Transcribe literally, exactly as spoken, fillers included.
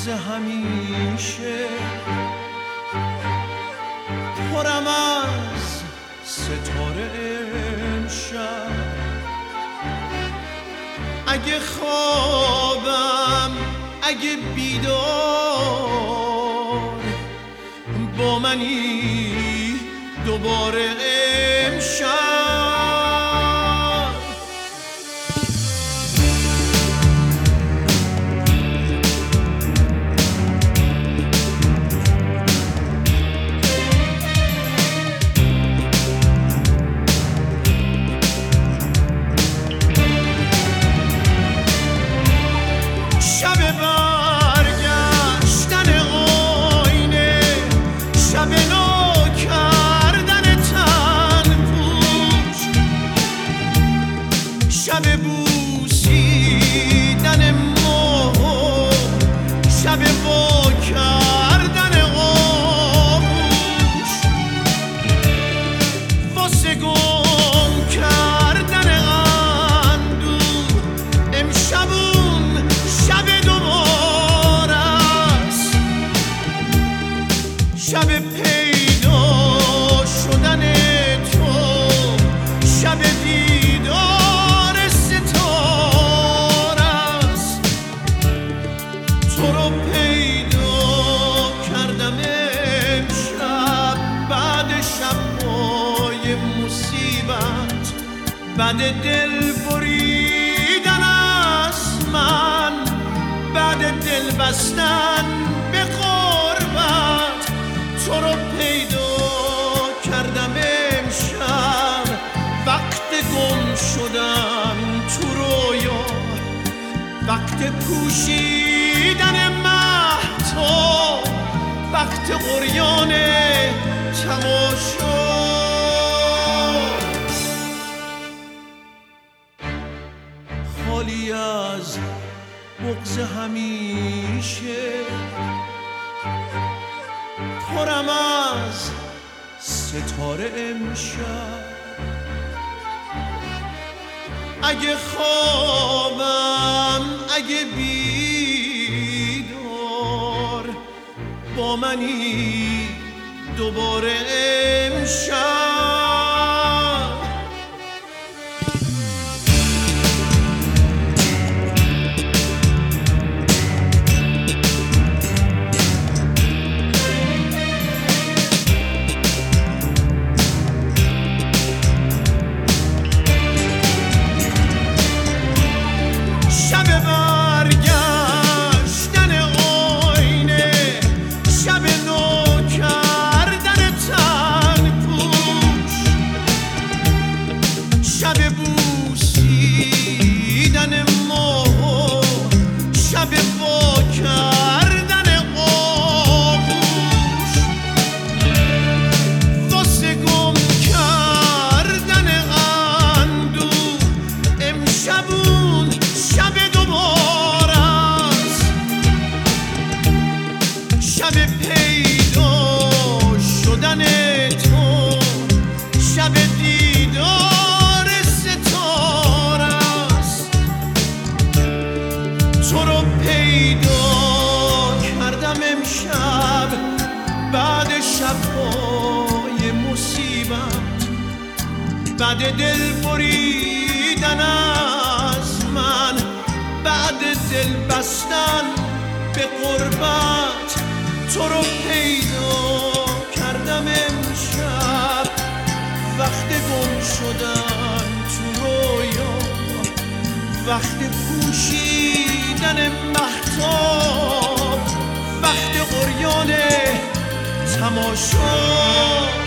بغض همیشه پرم از ستاره امشب. اگه خوابم اگه بیدار با منی دوباره امشب. شب بوسیدن ماه، شب وا کردن آغوش، واسه گم کردن اندوه. امشبون شب دوباره است، شب پیدا شدن تو، شب دیدار تو رو پیدا کردم امشب. بعد شب‌های مصیبت، بعد دل بریدن از من، بعد دل بستن به غربت، تو رو پیدا کردم امشب. وقت گم شدن تو رویا، وقت پوشیدن مهتاب، وقت غریان تماشا. خالی از بغض همیشه پرم از ستاره امشب. اگه خوابم اگه بیدار با منی دوباره امشب. شب بوسیدن ماه، شب وا کردن آغوش، واسه گم کردن اندوه. امشبون شب دوباره است، شب پیدا شدن تو، شب دیدار تو رو پیدا کردم امشب. بعد شب‌های مصیبت، بعد دل بریدن از من، بعد دل بستن به غربت، تو رو پیدا کردم امشب. وقت گم شدن تو رویا، وقت پوشیدن مهتاب، وقت غریان تماشا.